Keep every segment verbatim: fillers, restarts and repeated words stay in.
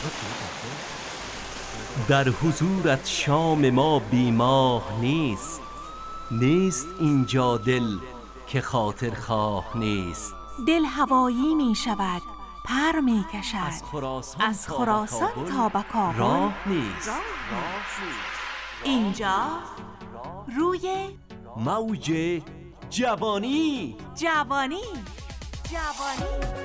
در حضورت شام ما بیماه نیست، نیست اینجا دل که خاطر خواه نیست. دل هوایی می شود، پر می کشد، از خراسان, از خراسان تا به کابل راه نیست. اینجا روی موج جوانی. جوانی جوانی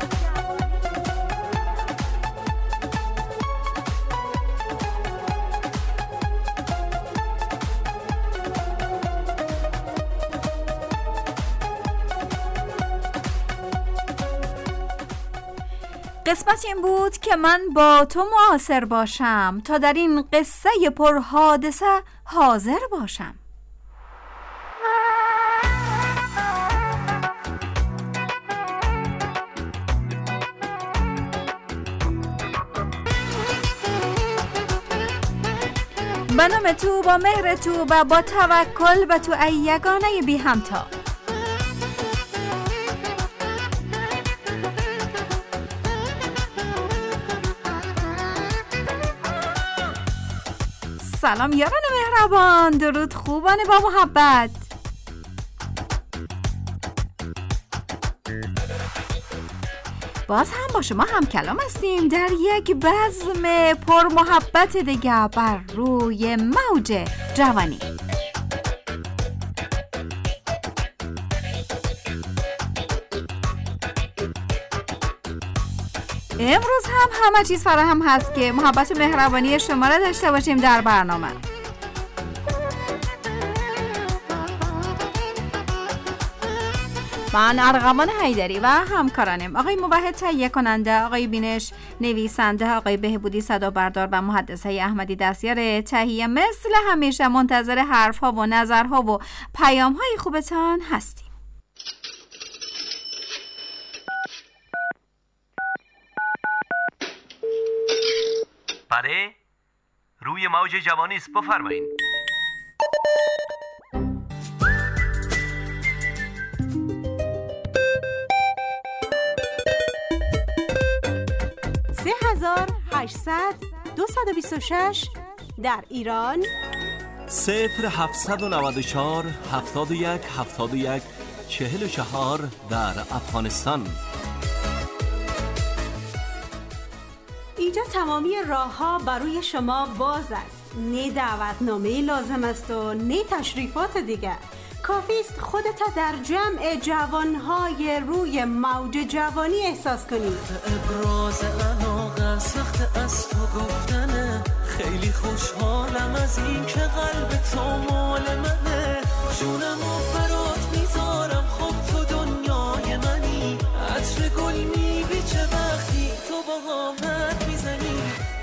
قسمت این بود که من با تو معاصر باشم تا در این قصه پر حادثه حاضر باشم. به نام تو، با مهر تو و با توکل به تو ای یگانه بی همتا. سلام یاران مهربان، درود خوبان با محبت. باز هم با شما هم کلام هستیم در یک بزم پر محبت دیگه بر روی موج جوانی. امروز هم همه چیز فراهم هست که محبت و مهربانی شما را داشته باشیم در برنامه. من ارغوان حیدری و همکارانم آقای موحد تهیه کننده، آقای بینش نویسنده، آقای بهبودی صدا بردار و مهندس احمدی دستیار تهیه مثل همیشه منتظر حرفها و نظرها و پیام‌های خوبتان هستیم. بله، روی موج جوانی است، بفرمایید. سه هزار هشتصد دویست و بیست و شش در ایران، صفر هفتصد و نود و چهار هفتاد و یک هفتاد و یک چهل و چهار در افغانستان. اینجا تمامی راه ها برای شما باز است. نه دعوتنامه لازم است و نه تشریفات دیگر. کافی است خودت در جمع جوانهای روی موج جوانی احساس کنید. ابراز علاقه سخت از تو گفتنه، خیلی خوشحالم از این که قلب تو مال منه. جونمو برات میذارم، خب تو دنیای منی. عطر گل میبیچه وقتی تو با آمد میزنی.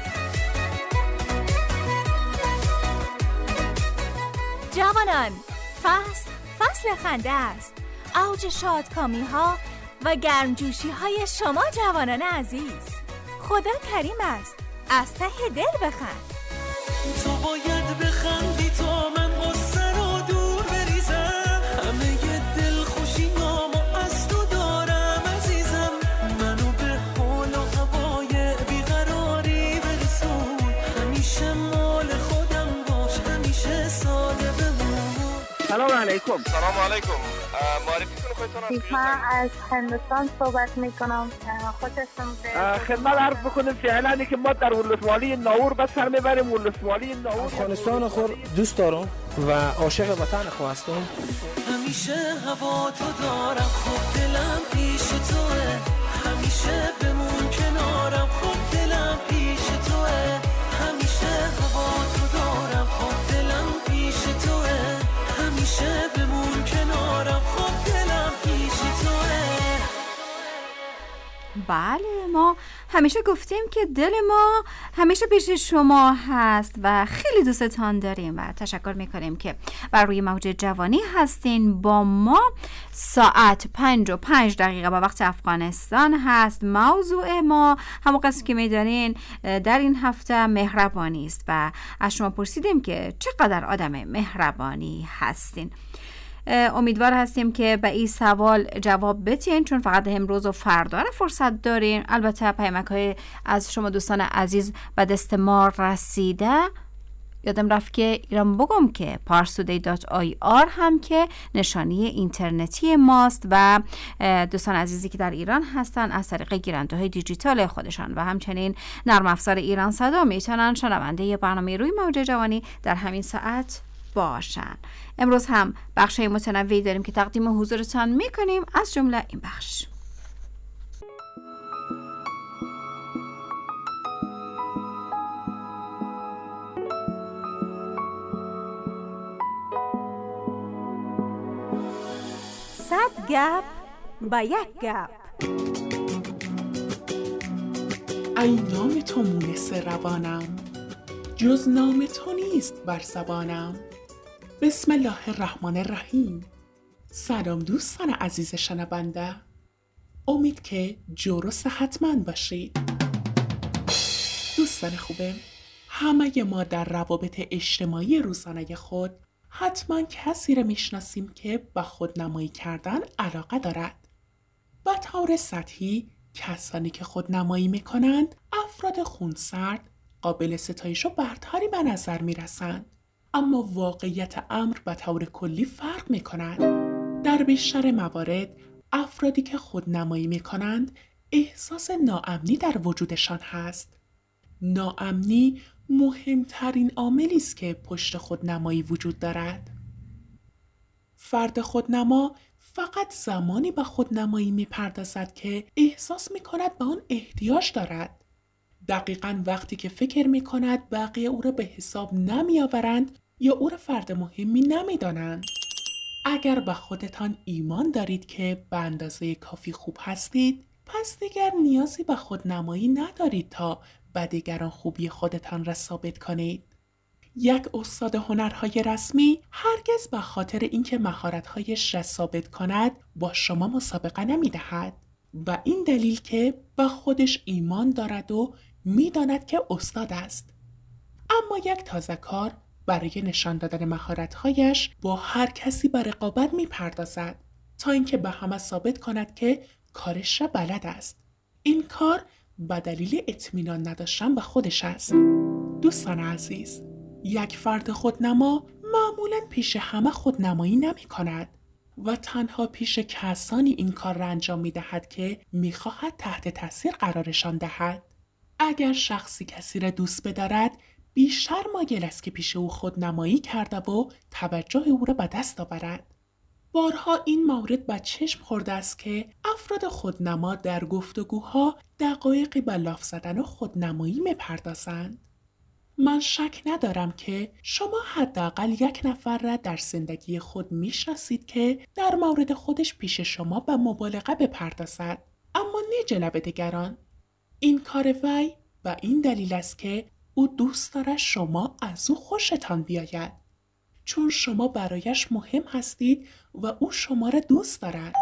جوانان، فصل فصل خنده است، اوج شادکامی ها و گرمجوشی های شما جوانان عزیز. خدا کریم است، از ته دل بخند. تو باید بخندی تا من غصه رو دور بریزم. همه ی دل خوشیامو از تو دارم عزیزم. منو به حال و هوای بیقراری برسون. همیشه مال خودم باش، همیشه ساده بمون. سلام علیکم. سلام علیکم. معرفی کنید خودتون. من از هندوستان صحبت میکنم. خوشتون خدمت عرض بکنیم فعلا که ما در ولسوالی ناور به سر میبریم. ولسوالی ناور افغانستان خود دوست دارم و عاشق وطن خود هستم. همیشه هوا تو دارم، خب دلم پیش توه. همیشه بمون کنارم، خب دلم پیش توه. همیشه هوا تو دارم، خب دلم پیش توه. همیشه بمون کنارم، خب دلم پیش توه. بله، ما همیشه گفتیم که دل ما همیشه پیش شما هست و خیلی دوستتان داریم و تشکر میکنیم که بر روی موج جوانی هستین با ما. ساعت پنج و پنج دقیقه با وقت افغانستان هست. موضوع ما همون قصد که میدانین در این هفته مهربانی است و از شما پرسیدیم که چقدر آدم مهربانی هستین. امیدوار هستیم که به این سوال جواب بتین، چون فقط امروز و فردا فرصت داریم. البته پیامک های از شما دوستان عزیز به دست ما رسیده. یادم رفت که ایران بگم که پارسودی دات آی آر هم که نشانی اینترنتی ماست و دوستان عزیزی که در ایران هستن از طریق گیرنده های دیجیتال خودشان و همچنین نرم افزار ایران صدا میتونن شنونده برنامه روی موج جوانی در همین ساعت باشن. امروز هم بخشای متنوعی داریم که تقدیم حضورتان میکنیم، از جمله این بخش. صد گپ با یک گپ. ای نام تو مونس روانم، جز نام تو نیست بر زبانم. بسم الله الرحمن الرحیم. سلام دوستان عزیز شنونده، امید که جور و صحتمند باشید. دوستان خوبه، همه ما در روابط اجتماعی روزانه خود حتما کسی را میشناسیم که به خودنمایی کردن علاقه دارد. به طور سطحی کسانی که خودنمایی میکنند افراد خونسرد، قابل ستایش و برتری به نظر میرسند، اما واقعیت امر به طور کلی فرق میکند. در بیشتر موارد افرادی که خودنمایی میکنند احساس ناامنی در وجودشان هست. ناامنی مهمترین عاملی است که پشت خودنمایی وجود دارد. فرد خودنما فقط زمانی به خودنمایی میپردازد که احساس میکند به آن احتیاج دارد. دقیقاً وقتی که فکر میکند بقیه او را به حساب نمیآورند یا او را فرد مهمی نمیدانند. اگر به خودتان ایمان دارید که به اندازه کافی خوب هستید، پس دیگر نیازی به خودنمایی ندارید تا به دیگران خوبی خودتان را ثابت کنید. یک استاد هنرهای رسمی هرگز به خاطر اینکه مهارت‌هایش را ثابت کند با شما مسابقه نمی‌دهد و این دلیل که به خودش ایمان دارد و می‌داند که استاد است. اما یک تازه‌کار برای نشان دادن مهارت‌هایش با هر کسی به رقابت می‌پردازد تا اینکه به همه ثابت کند که کارش را بلد است. این کار به دلیل اطمینان نداشتن به خودش است. دوستان عزیز، یک فرد خودنما معمولاً پیش همه خودنمایی نمی کند و تنها پیش کسانی این کار را انجام می دهد که می خواهد تحت تاثیر قرارشان دهد. اگر شخصی کسی را دوست بدارد، بیشتر مایل است که پیش او خودنمایی کرده و توجه او را به دست آورد. بارها این مورد به چشم خورده است که افراد خودنما در گفتگوها دقایقی به لاف زدن و خودنمایی می‌پردازند. من شک ندارم که شما حداقل یک نفر را در زندگی خود می‌شناسید که در مورد خودش پیش شما به مبالغه بپردازد، اما نه جلب دیگران. این کار وی به این دلیل است که او دوست دارد شما از او خوشتان بیاید، چون شما برایش مهم هستید و او شما را دوست دارد.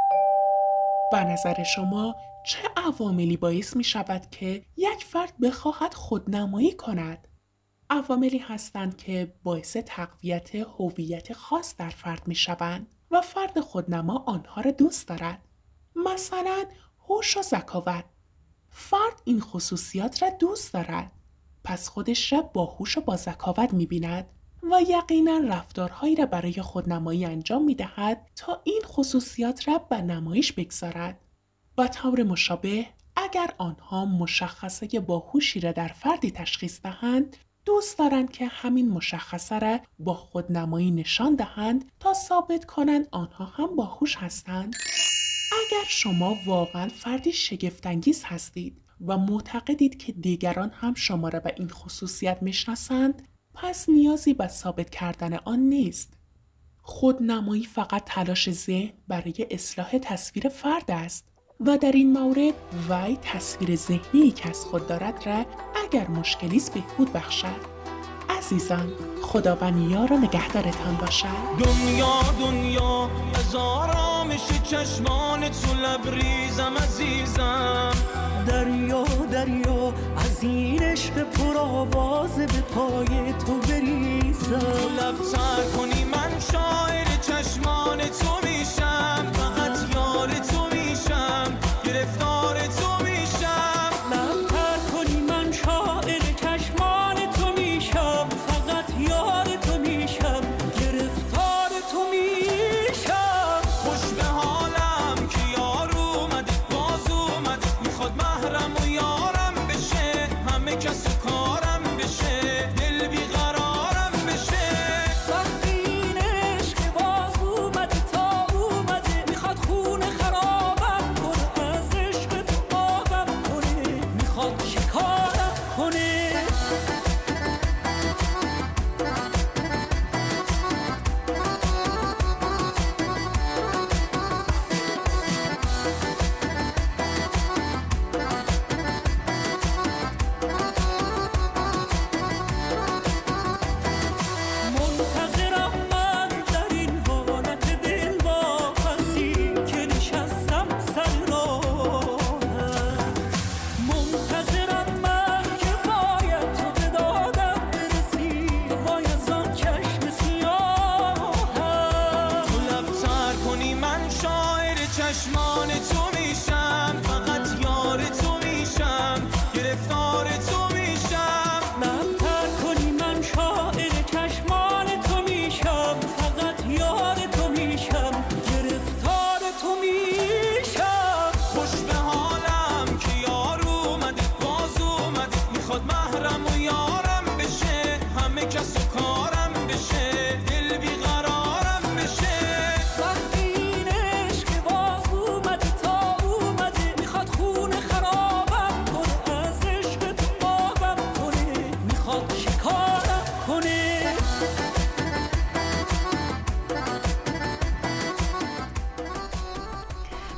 به نظر شما چه عواملی باعث می شود که یک فرد بخواهد خودنمایی کند؟ عواملی هستند که باعث تقویت هویت خاص در فرد می شوند و فرد خودنما آنها را دوست دارد. مثلا هوش و ذکاوت. فرد این خصوصیات را دوست دارد، پس خودش را با هوش و با ذکاوت می بیند و یقیناً رفتارهایی را برای خودنمایی انجام می دهد تا این خصوصیات را به نمایش بگذارد. به طور مشابه، اگر آنها مشخصه باهوشی را در فردی تشخیص دهند، دوست دارند که همین مشخصه را با خودنمایی نشان دهند تا ثابت کنند آنها هم باهوش هستند. اگر شما واقعاً فردی شگفت‌انگیز هستید و معتقدید که دیگران هم شما را به این خصوصیت میشناسند، پس نیازی به ثابت کردن آن نیست. خودنمایی فقط تلاش ذهن برای اصلاح تصویر فرد است و در این مورد وی تصویر ذهنی که از خود دارد را اگر مشکلی است بهبود بخشد. عزیزان، خداوند یار و نگهدارتان باشد. دنیا دنیا از آرامش چشمان تو لبریزم عزیزم. دریا دریا از این عشق پرآواز به پای تو بریزم. تو لب تر کنی من شاعر چشمان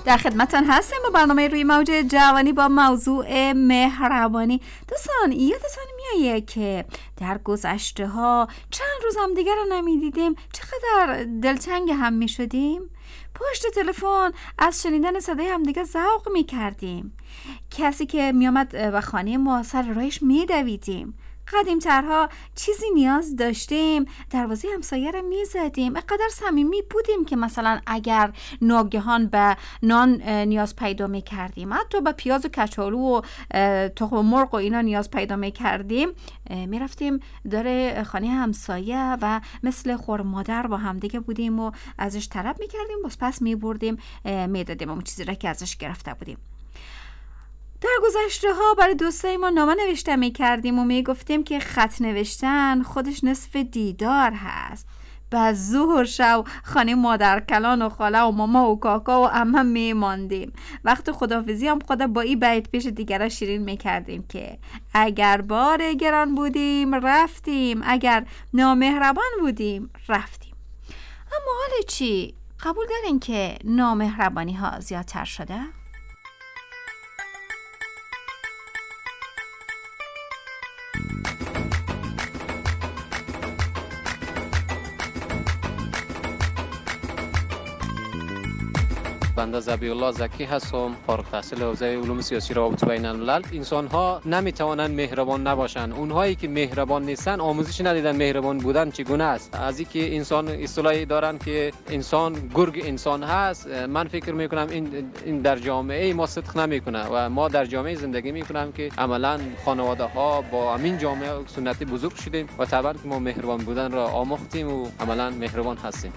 در خدمتتان هستیم با برنامه روی موج جوانی با موضوع مهربانی. دوستان یادتان میایه که در گذشته ها چند روز هم دیگر رو نمیدیدیم، چقدر دلتنگ هم میشدیم؟ پشت تلفن از شنیدن صدای هم دیگه ذوق میکردیم. کسی که میامد و خانه ما سر راهش میدویدیم. قدیم‌ترها چیزی نیاز داشتیم دروازه همسایه رو میزدیم. اینقدر صمیمی بودیم که مثلا اگر ناگهان به نان نیاز پیدا میکردیم، حتی به پیاز و کچالو و تخم مرغ و اینا نیاز پیدا میکردیم، میرفتیم داره خانه همسایه و مثل خور مادر با هم دیگه بودیم و ازش طلب میکردیم، باز پس میبردیم میدادیم اون چیزی را که ازش گرفته بودیم. در گذشته ها برای دوستای ما نامه نوشته می کردیم و می گفتیم که خط نوشتن خودش نصف دیدار هست. بعد ظهر شب خانه مادر کلان و خاله و ماما و کاکا و عمه می ماندیم. وقت خداحافظی هم خدا با این بیت پیش دیگرها شیرین می کردیم که اگر بار گران بودیم رفتیم، اگر نامهربان بودیم رفتیم. اما حالا چی؟ قبول دارین که نامهربانی ها زیادتر شده؟ بنده ذبیح الله زکی هستم، فارغ التحصیل حوزه علوم سیاسی روابط بین الملل. انسان ها نمیتوانند مهربان نباشند. اونهایی که مهربان نیستن آموزش ندیدن مهربان بودن چگونه است. از اینکه انسان اصطلاحی دارن که انسان گرگ انسان هست، من فکر میکنم این این در جامعه ما صدق نمیکنه و ما در جامعه زندگی میکنم که عملا خانواده ها با همین جامعه سنتی بزرگ شدیم و طبعا ما مهربان بودن را آموختیم و عملا مهربان هستیم.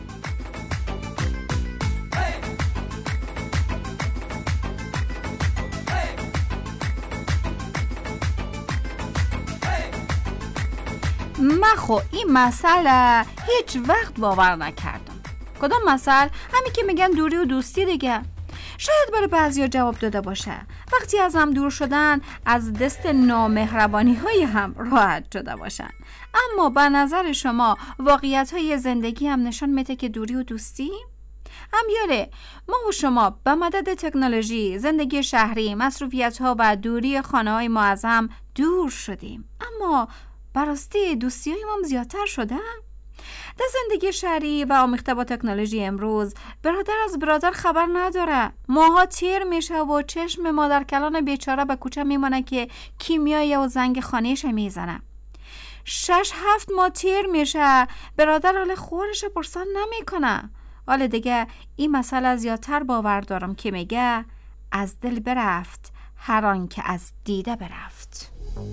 من خو این مسئله هیچ وقت باور نکردم. کدام مسئله؟ همین که میگن دوری و دوستی دیگه. شاید برای بعضیا جواب داده باشه. وقتی از هم دور شدن از دست نامهربانی های هم راحت شده باشن. اما به نظر شما واقعیت های زندگی هم نشان میده که دوری و دوستی؟ امیاله ما و شما به مدد تکنولوژی، زندگی شهری، مصروفیت ها و دوری خانه های ما از هم دور شدیم. اما براستی دوستی های ما زیادتر شده؟ در زندگی شهری و آمیخته با تکنولوژی امروز برادر از برادر خبر نداره. ماها تیر میشه و چشم مادر کلان بیچاره به کوچه میمانه که کیمیایی و زنگ خانهش میزنه. شش هفت ماه تیر میشه برادر حال خورش پرسان نمیکنه. حالا دیگه این مسئله زیادتر باور دارم که میگه از دل برفت هر آن که از دیده برفت.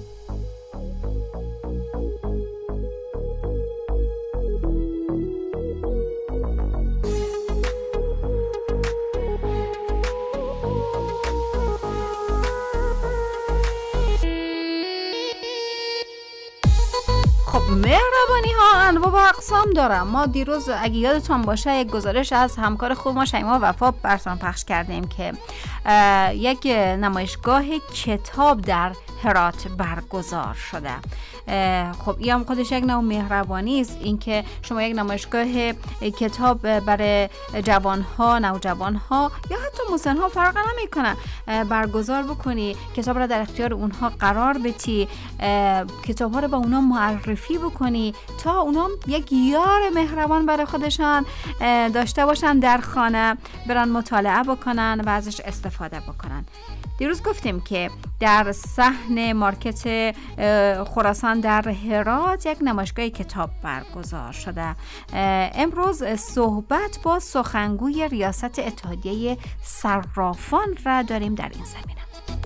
مهربانی ها انواع و اقسام داره. ما دیروز اگه یادتون باشه یک گزارش از همکار خوب ما شیما وفا براتون پخش کردیم که یک نمایشگاه کتاب در هرات برگزار شده. خب این هم خودش یک نوع مهربانی است، اینکه شما یک نمایشگاه کتاب برای جوانها، نوجوانها یا حتی مسنها فرق نمیکنه برگزار بکنی، کتاب را در اختیار اونها قرار بدی، کتاب ها رو به اونها معرفی بکنی تا اونها یک یار مهربان برای خودشان داشته باشن، در خانه برن مطالعه بکنن و ازش استفاده بکنن. دیروز گفتیم که در صحن مارکت خراسان در هرات یک نمایشگاه کتاب برگزار شده. امروز صحبت با سخنگوی ریاست اتحادیه صرافان را داریم در این زمینه.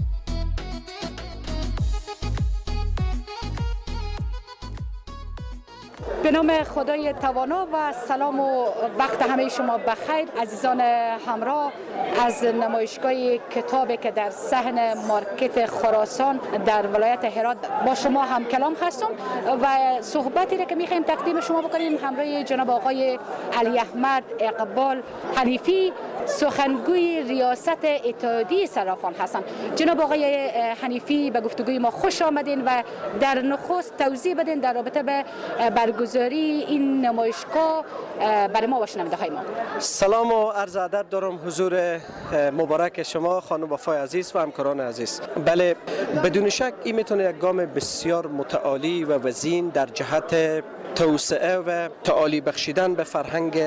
به نام خدای توانا و سلام و وقت همه شما بخیر عزیزان همراه از نمایشگاه کتابی که در صحن مارکت خراسان در ولایت هرات با شما هم کلام هستم و صحبتی را که میخوایم تقدیم شما بکنیم همراه جناب آقای علی احمد اقبال حنیفی سخنگوی ریاست اتحادیه صرافان هستند. جناب آقای حنیفی به گفتگوی ما خوش آمدین و در نخست توضیح بدین در رابطه به برگزاری حضوری این نمایشگاه برای ما و شنونده های ما. سلام و عرض ادب دارم حضور مبارک شما خانم وفای عزیز و همکاران عزیز. بله، بدون شک این میتونه یک گام بسیار متعالی و وزین در جهت توسعه و تعالی بخشیدن به فرهنگ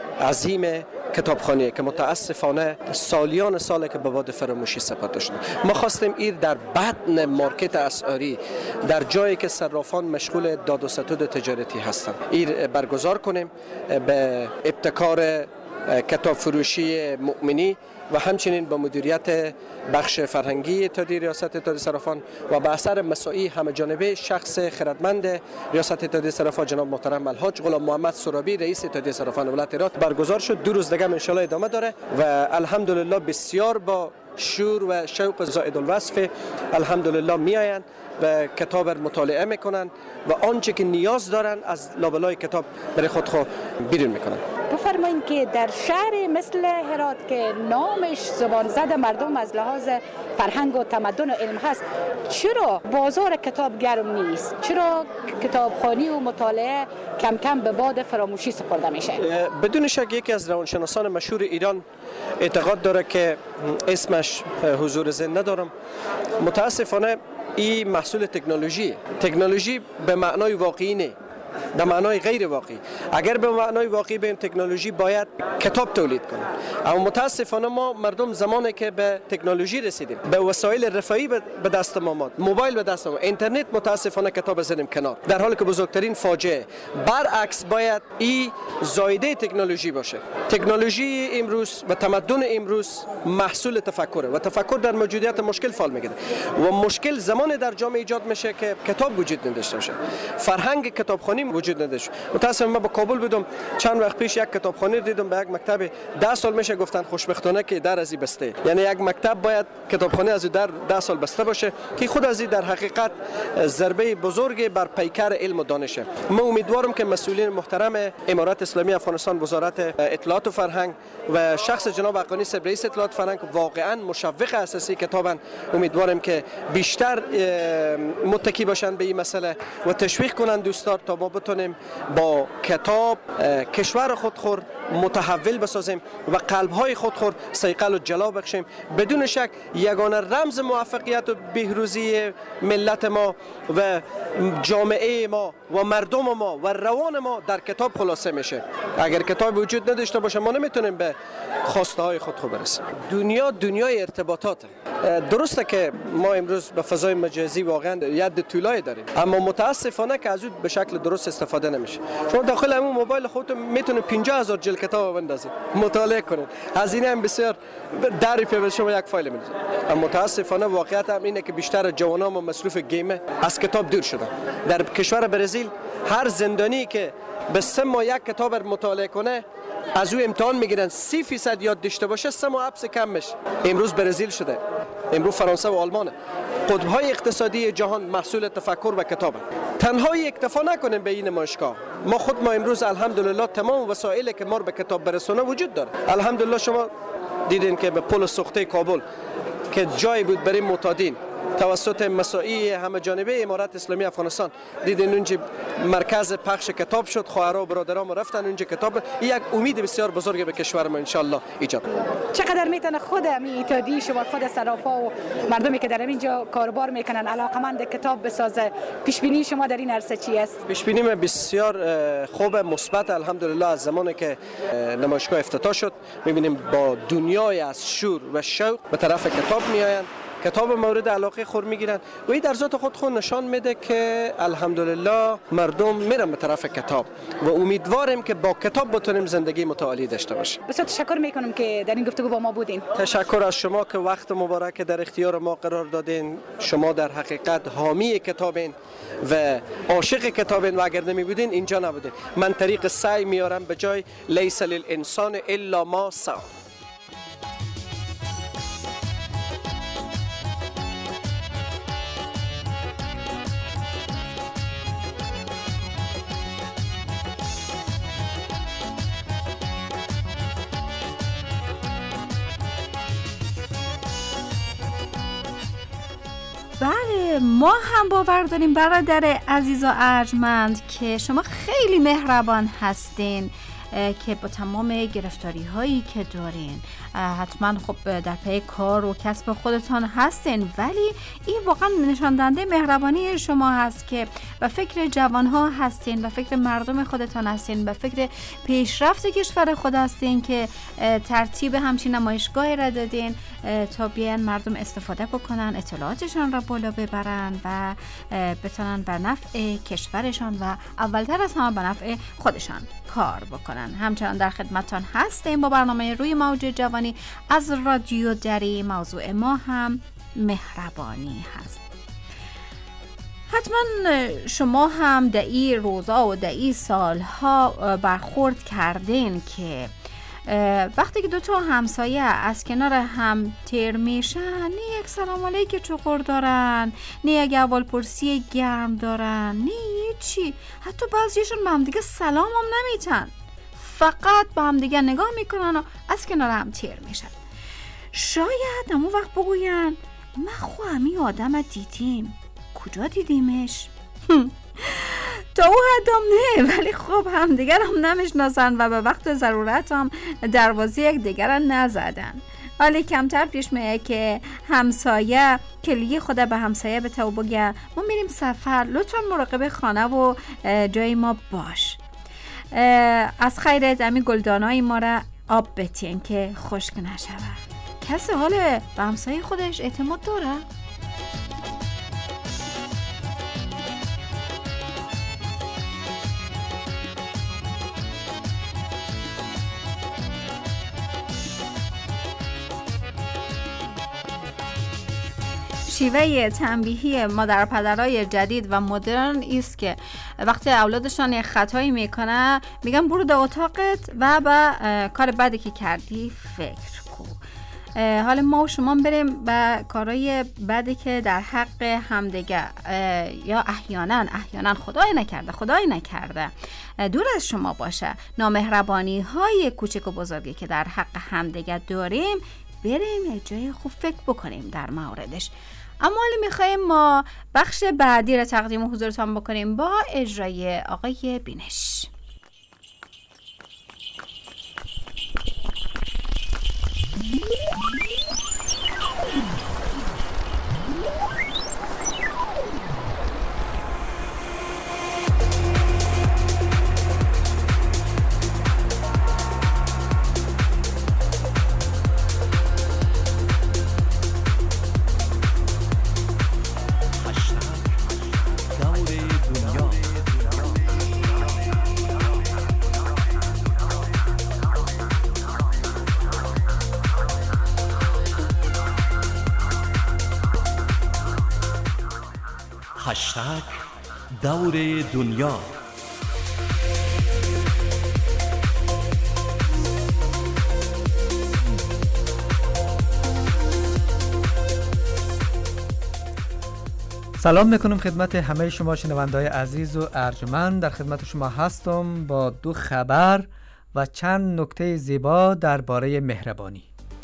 عظیم کتابخانه که متاسفانه سالیان ساله که به باد فراموشی سپرده شده. ما خواستیم این در بطن مارکت اسعاری، در جایی که صرافان مشغول داد و ستد تجارتی هستند، این برگزار کنیم به ابتکار کتاب فروشی مؤمنی و همچنین با مدیریت بخش فرهنگی اتحادیه ریاست اتحادیه صرافان و به اثر مساعی همه جانبه شخص خردمند ریاست اتحادیه صرافان جناب محترم الحاج غلام محمد سرابی رئیس اتحادیه صرافان ولایت هرات برگزار شد. دو روز دیگه ان شاء الله ادامه داره و الحمدلله بسیار با شور و شوق زائد الوصف الحمدلله میآیند و کتاب مطالعه میکنن و آنچه که نیاز دارن از لابلای کتاب برای خود خود بیرون میکنن. بفرمایید که در شهر مثل هرات که نامش زبان زد مردم از لحاظ فرهنگ و تمدن و علم هست، چرا بازار کتاب گرم نیست؟ چرا کتابخوانی و مطالعه کم کم به باد فراموشی سپرده میشه؟ بدون شک یکی از روانشناسان مشهور ایران اعتقاد داره که اسمش حضور ذهن ندارم، متاسفانه این محصول تکنولوژی تکنولوژی به معنای واقعی نه، به معنای غیر واقعی. اگر به معنای واقعی به این تکنولوژی باید کتاب تولید کنیم، اما متاسفانه ما مردم زمانی که به تکنولوژی رسیدیم، به وسایل رفاهی به دست ما آمد، موبایل به دست ما، اینترنت، متاسفانه کتاب زدیم کنار، در حالی که بزرگترین فاجعه. برعکس باید این زایده تکنولوژی باشه. تکنولوژی امروز و تمدن امروز محصول تفکره و تفکر در موجودیت مشکل فال میگیره و مشکل زمان در جامعه ایجاد میشه که کتاب وجود نداشته باشه، فرهنگ کتابخوانی وجود نداشت. متاسفانه من با کابل بودم چند وقت پیش، یک کتابخانه دیدم به یک مکتب ده سال میشه گفتن خوشبختانه که در ازی بسته، یعنی یک مکتب باید کتابخانه از در ده سال بسته باشه که خود ازی در حقیقت ضربه بزرگی بر پیکر علم و دانشه. من امیدوارم که مسئولین محترم امارت اسلامی افغانستان، وزارت اطلاعات و فرهنگ و شخص جناب حقانی صاحب رئیس اطلاعات و فرهنگ واقعا مشوق اساسی کتابن، امیدوارم که بیشتر متکی باشن به این مسئله و تشویق کنن دوستان تا ما بتونیم با کتاب کشور خودخور متحول بسازیم و قلب‌های خودخور صیقل و جلا بخشیم. بدون شک یگانه رمز موفقیت و بهروزی ملت ما و جامعه ما و مردم ما و روان ما در کتاب خلاصه میشه. اگر کتاب وجود نداشته باشه ما نمیتونیم به خواسته های خودخور برسیم. دنیا دنیای ارتباطاته. درسته که ما امروز به فضای مجازی واقعا ید طولایی داریم، اما متاسفانه که از اون به شکل درست استفاده نمیشه. شما داخل همون موبایل خودتون میتونید پنجاه هزار جلد کتاب بندازید، مطالعه کنید، هزینه هم بسیار در روپیه شما یک فایل میدید. اما متاسفانه واقعیت هم اینه که بیشتر جوانان ما مصروف گیم از کتاب دور شدن. در کشور برزیل هر زندانی که به سه ماه یک کتاب مطالعه کنه از او امتحان میگیرن، سی فیصد یاد داشته باشه سه ماه حبس کم میشه. امروز برزیل شده، امروز فرانسه و آلمانه. قطب‌های اقتصادی جهان محصول تفکر و کتابه. تنهایی اکتفا نکنیم به این نمایشگاه. ما خود ما امروز الحمدلله تمام وسایلی که ما رو به کتاب برسونه وجود داره. الحمدلله شما دیدین که به پل سوخته کابل که جای بود برای معتادین توسط مساعی همه جانبه امارت اسلامی افغانستان، دیدین اونجا مرکز پخش کتاب شد، خواهرها و برادرام رفتن اونجا کتاب. این یک امید بسیار بزرگی به کشور ما ان شاء الله ایجاد. چقدر میتونه خود همین اتحادیه شما، خود صرافا و مردمی که در اینجا کاربار میکنن علاقمند کتاب بسازه، پیش بینی شما در این عرصه چی است؟ پیش بینی بسیار خوب، مثبت. الحمدلله از زمانی که نمایشگاه افتتاح شد میبینیم با دنیای از شور و شوق به طرف کتاب میآیند، کتاب مورد علاقه خور میگیرن و این در ذات خود خود نشان میده که الحمدلله مردم میرن به طرف کتاب و امیدواریم که با کتاب بتونیم زندگی متعالی داشته باشیم. بسیار تشکر میکنم که در این گفتگو با ما بودین. تشکر از شما که وقت مبارک در اختیار ما قرار دادین. شما در حقیقت حامی کتابین و عاشق کتابین و اگر نمی بودین اینجا نبودین. من طریق سعی میارم به جای لیس للانسان الا ما سعی. بله، ما هم باور داریم برادر عزیز و ارجمند که شما خیلی مهربان هستین که با تمام گرفتاری هایی که دارین حتما خب در پی کار و کسب خودتان هستین، ولی این واقعا نشان دهنده مهربانی شما هست که به فکر جوان ها هستین، به فکر مردم خودتان هستین، به فکر پیشرفت کشور خود هستین که ترتیب همچین نمایشگاهی را دادین تا بیان مردم استفاده بکنن، اطلاعاتشان را بالا ببرن و بتونن به نفع کشورشان و اولتر از همه به نفع خودشان کار بکنن. همچنان در خدمتتان هستیم با برنامه روی موج جوانی از رادیو دری. موضوع ما هم مهربانی هست. حتما شما هم در این روزا و در این سالها برخورد کردین که وقتی که دو تا همسایه از کنار هم تیر میشن، نه یک سلام علیک چقدر دارن، نه یک احوالپرسی گرم دارن، نه چی، حتی بعضیشون به هم دیگه سلام هم نمیتن، فقط به هم دیگه نگاه میکنن و از کنار هم تیر میشن. شاید همون وقت بگوین ما خو همی آدم دیدیم، کجا دیدیمش؟ تا او حدام نه، ولی خب هم دیگر هم نمیشناسن و به وقت ضرورت هم دروازه یک دیگر نزدن. حالی کمتر پیش میه که همسایه کلیه خود به همسایه به تو بگه ما میریم سفر، لطفا مراقب خانه و جای ما باش. از خیرت امی گلدانای ما را آب بتین که خشک نشود. کسی حال به همسایه خودش اعتماد داره؟ شیوه تنبیهی مادر پدرای جدید و مدرن است که وقتی اولادشان یک خطایی میکنه میگن برو در اتاقت و به کار بدی که کردی فکر کن. حالا ما و شما بریم به کارهای بدی که در حق همدیگه یا احیانا احیانا خدای نکرده خدای نکرده دور از شما باشه، نامهربانی های کوچک و بزرگی که در حق همدیگه داریم، بریم یک جای خوب فکر بکنیم در موردش. اما حالا میخواییم ما بخش بعدی را تقدیم حضورتان بکنیم با اجرای آقای بینش. هشتگ دور دنیا. سلام میکنم خدمت همه شما شنونده‌های عزیز و ارجمند. در خدمت شما هستم با دو خبر و چند نکته زیبا درباره مهربانی.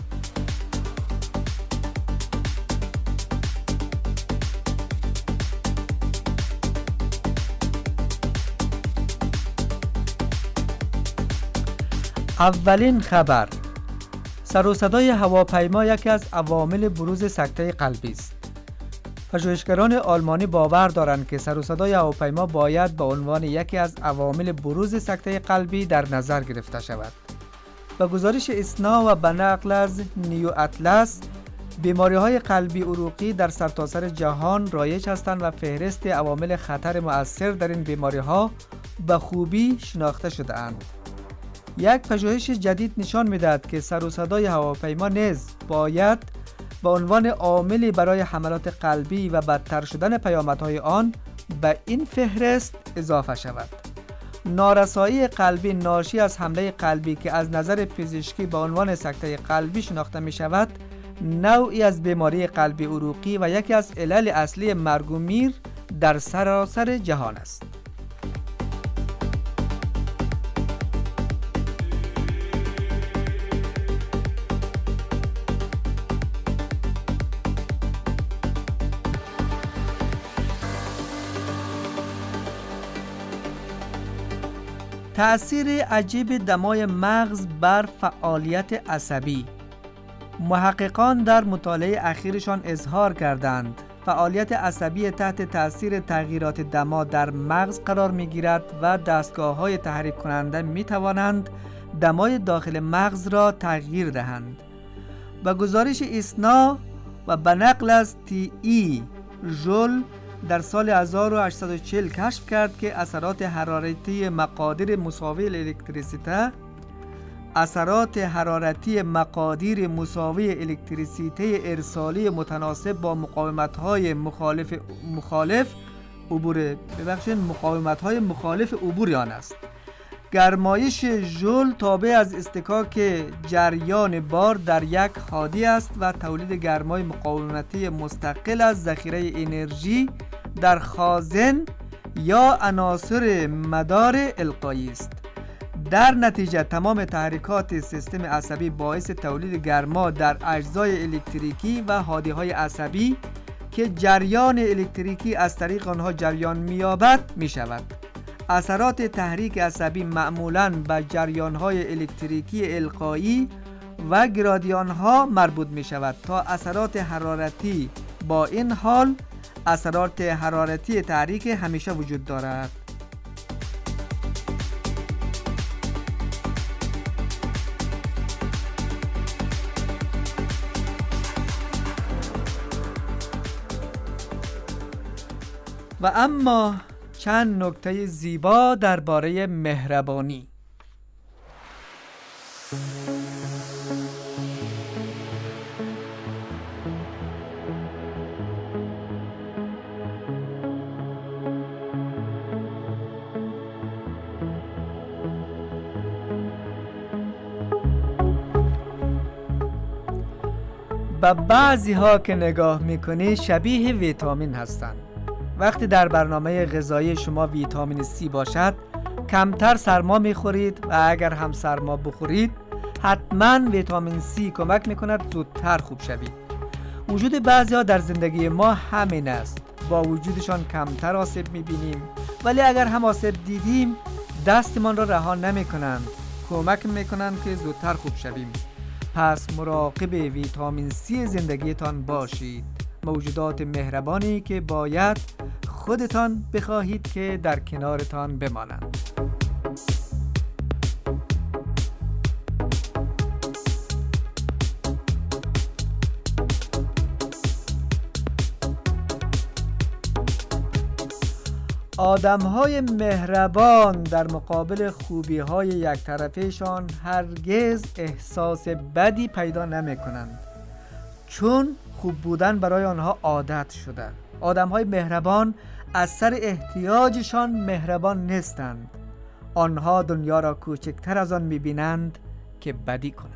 اولین خبر، سر و صدای هواپیما یکی از عوامل بروز سکته قلبی است. پژوهشگران آلمانی باور دارند که سر و صدای هواپیما باید به عنوان یکی از عوامل بروز سکته قلبی در نظر گرفته شود. به گزارش اسنا و به نقل از نیو اطلس، بیماری‌های قلبی عروقی در سرتاسر جهان رایج هستند و فهرست عوامل خطر مؤثر در این بیماری‌ها به خوبی شناخته شده اند. یک پژوهش جدید نشان می‌دهد که سر و صدای هواپیما نیز باید به عنوان عاملی برای حملات قلبی و بدتر شدن پیامدهای آن به این فهرست اضافه شود. نارسایی قلبی ناشی از حمله قلبی که از نظر پزشکی به عنوان سکته قلبی شناخته می شود، نوعی از بیماری قلبی عروقی و یکی از علل اصلی مرگ و میر در سراسر جهان است. تأثیر عجیب دمای مغز بر فعالیت عصبی. محققان در مطالعه اخیرشان اظهار کردند فعالیت عصبی تحت تأثیر تغییرات دما در مغز قرار می‌گیرد و دستگاه‌های تحریک کننده می‌توانند دمای داخل مغز را تغییر دهند. با گزارش ایسنا و به نقل از تی ای ژول در سال هزار و هشتصد و چهل کشف کرد که اثرات حرارتی مقادیر مساوی الکتریسیته اثرات حرارتی مقادیر مساوی الکتریسیته ارسالی متناسب با مقاومت‌های مخالف مخالف عبور ببخشید مقاومت‌های مخالف عبور آن است. گرمایش ژول تابع از اصطکاک جریان بار در یک حادی است و تولید گرمای مقاومتی مستقل از ذخیره انرژی در خازن یا عناصر مدار القایی است. در نتیجه تمام تحریکات سیستم عصبی باعث تولید گرما در اجزای الکتریکی و حادیهای عصبی که جریان الکتریکی از طریق آنها جریان می‌یابد می‌شود. اثرات تحریک عصبی معمولاً به جریان‌های الکتریکی القایی و گرادیان‌ها مربوط می‌شود تا اثرات حرارتی. با این حال اثرات حرارتی تحریک همیشه وجود دارد. و اما چند نکته زیبا درباره مهربانی. به بعضی ها که نگاه میکنی شبیه ویتامین هستند. وقتی در برنامه غذایی شما ویتامین سی باشد کمتر سرما میخورید و اگر هم سرما بخورید حتما ویتامین سی کمک میکند زودتر خوب شوید. وجود بعضی ها در زندگی ما همین است. با وجودشان کمتر آسیب میبینیم ولی اگر هم آسیب دیدیم دستمان را رها نمیکنند، کمک میکنند که زودتر خوب شویم. پس مراقب ویتامین سی زندگیتان باشید. موجودات مهربانی که باید خودتان بخواهید که در کنارتان بمانند. آدم‌های مهربان در مقابل خوبی‌های یک طرفشان هرگز احساس بدی پیدا نمی‌کنند، چون خوب بودن برای آنها عادت شده. آدم‌های مهربان از سر احتیاجشان مهربان نیستند. آنها دنیا را کوچکتر از آن می‌بینند که بدی کنند.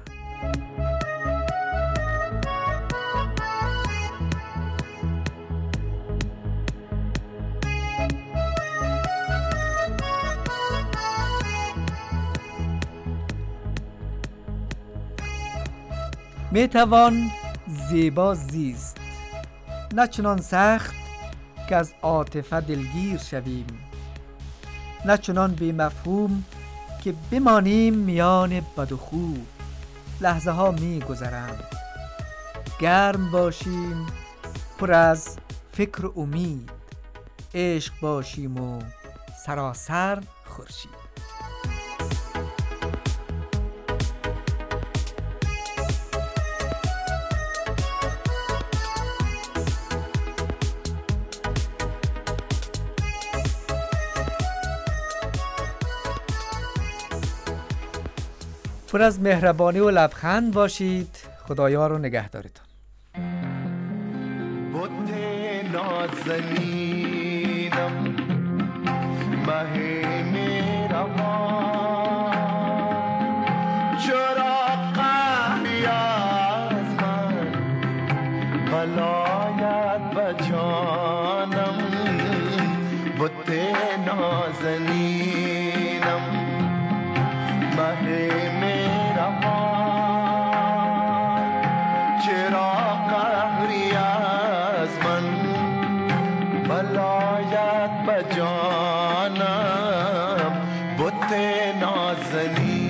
میتوان زیبا زیست، نه چنان سخت که از عاطفه دلگیر شویم، نه چنان بی مفهوم که بمانیم میان بد و خوب. لحظه ها می گذرند، گرم باشیم پر از فکر و امید، عشق باشیم و سراسر خورشید. پر از مهربانی و لبخند باشید. خدایا رو نگهدارتان. بت نازنینم مه مهربان، چرا قهری از من بلایت به جانم. بت نازنینم مه چرا قهری از من بلایت به جانم. بت بت نازنی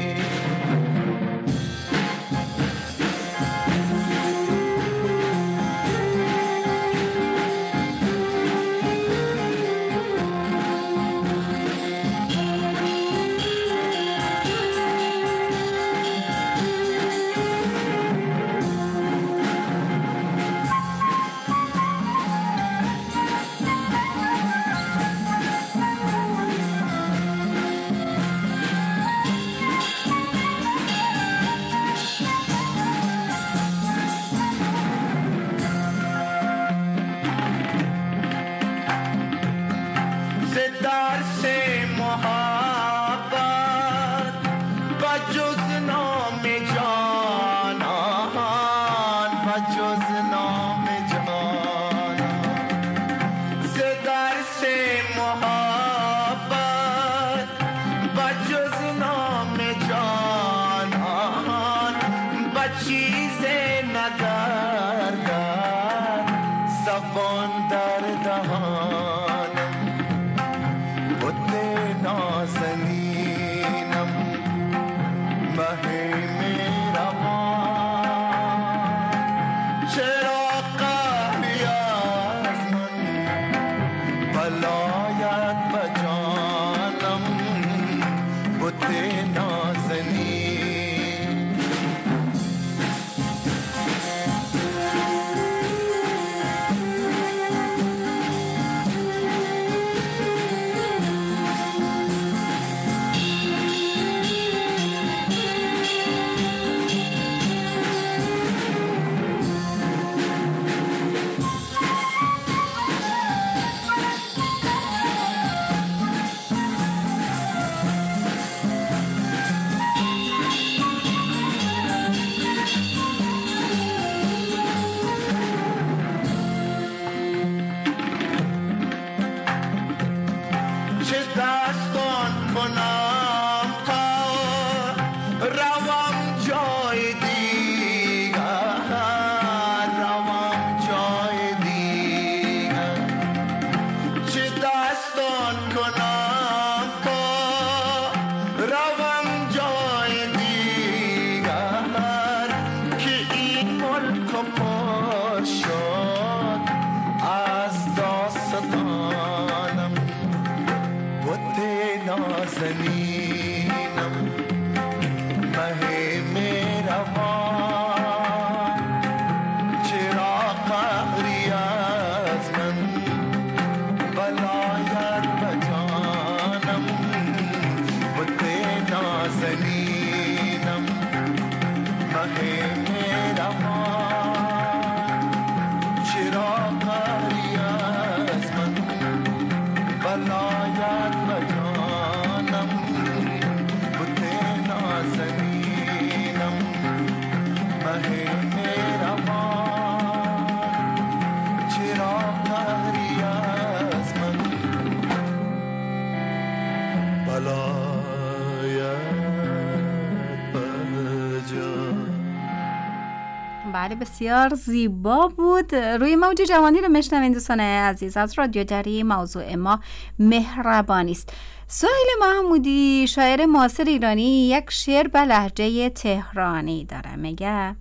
بله بسیار زیبا بود. روی موج جوانی رو میشنوین دوستان عزیز، از رادیو دری. موضوع ما مهربانی است. سهیل محمودی شاعر معاصر ایرانی یک شعر به لهجه تهرانی داره، میگه